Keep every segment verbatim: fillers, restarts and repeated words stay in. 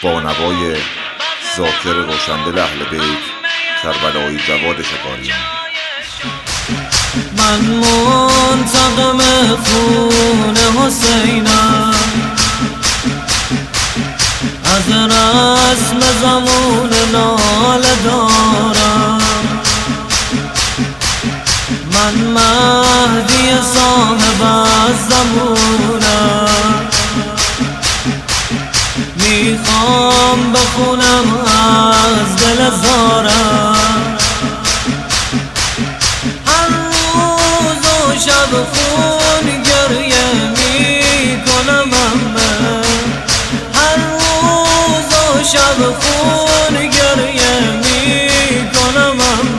با نوای ذاکر روشندل اهل بیت کربلایی جواد شکاریان. من منتقم خون حسینم، از رسم زمان ناله دارم. من مهدی صاحب زمونم، میخوام بخونم از دل زارم. هر روز و شب خون گریه میکنم، هر روز و شب خون گریه میکنم.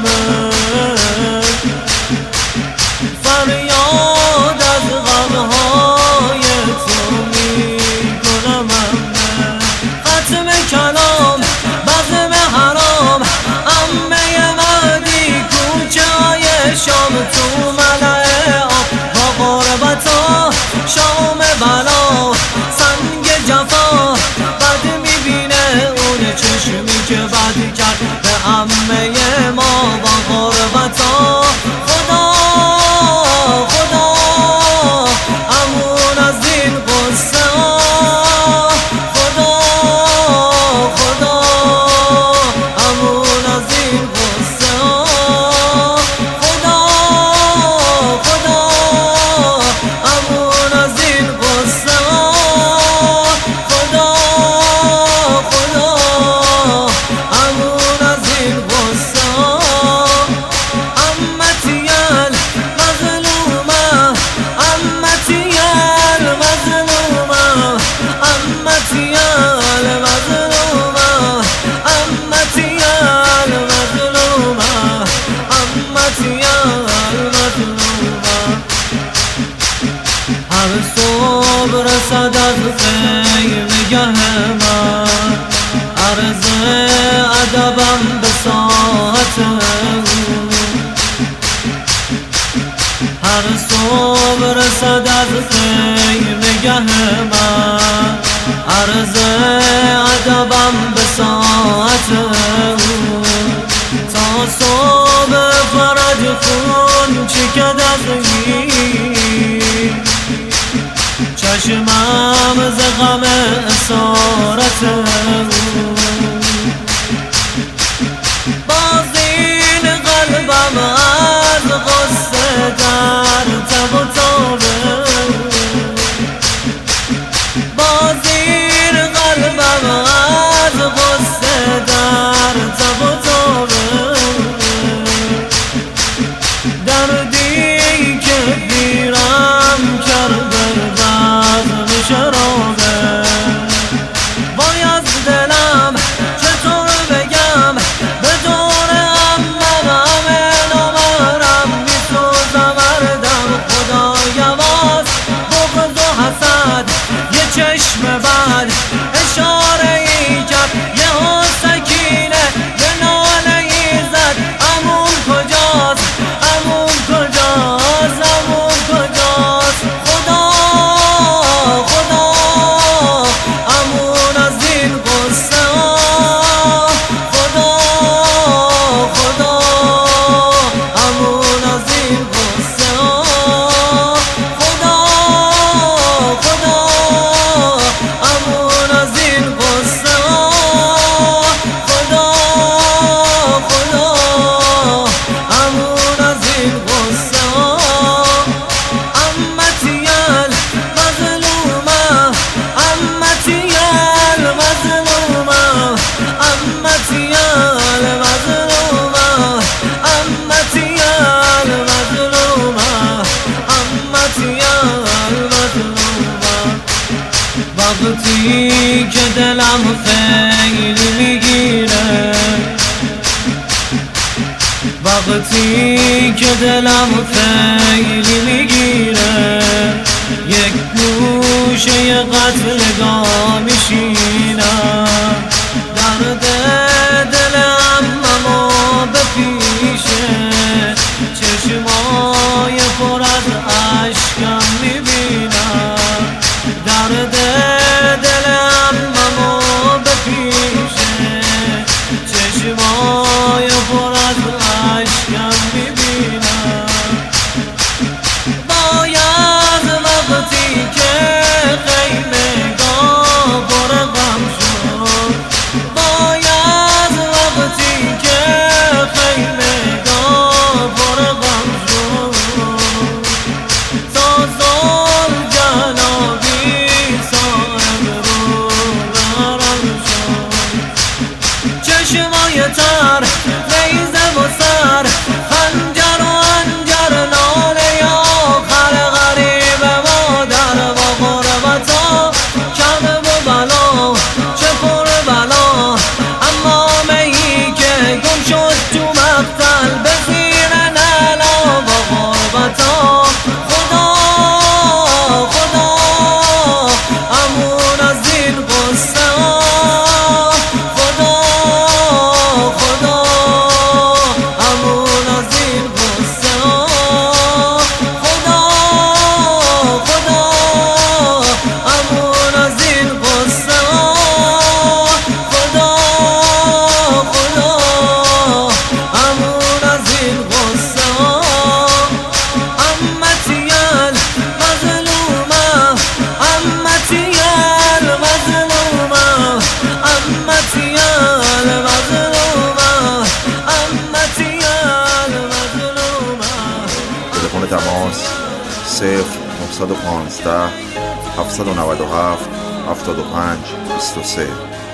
فریاد از غمهای تو میکنم. ختم کلام بزم حرام، عمه مهدی کوچه های شام، تو ملعه آب با غربتا شام بلا، سنگ جفا بد میبینه اون چشمی که بد کرد به عمه ما با غربتا. خدا خدا امون از این قصه ها، خدا خدا امون از این قصه ها، خدا خدا امون از این قصه ها، خدا خدا امون از این قصه ها. عمتی المظلومه، عمتی المظلومه، عمتی المظلومه، عمتی المظلومه، عمتی المظلومه. هر صبح رسد از خیمگه من، عرض ادبم به ساعت او. هر صبح رسد از خیمگه من، عرض ادبم به ساعت او. تا صبح فرج خون چکد از این، چشمم ز غم اسارت او. باز این قلبم از غصه در تب و تابه، باز این قلبم از غصه در تب و تابه. دردی که پیرم کرده بزم شرابه، وای از دلم چطور بگم به دور عمم، همه نامرم میسوزم اردم. خدا یواز بغض و حسد، یه چشم بد اشاره ای کرد، یه ها سکینه یه ناله ای زد. عموم کجاست، عموم کجاست، عموم کجاست. خدا خدا امون از این قصه ها، خدا خدا امون از این قصه ها، خدا خدا امون از این قصه ها، خدا خدا امون از این قصه ها. عمتی المظلومه، عمتی المظلومه، عمتی المظلومه، عمتی المظلومه، عمتی المظلومه. وقتی که دلم خیلی میگیره، وقتی که دلم خیلی میگیره، یک گوشه قتلگاه میشینم. درد دل عممو به پیشه، چشمای پر از اشکم میبینم. درد دل عممو به پیشه، صفر نه یک پنج هفت نه هفت هفت و پنج بیست و سه.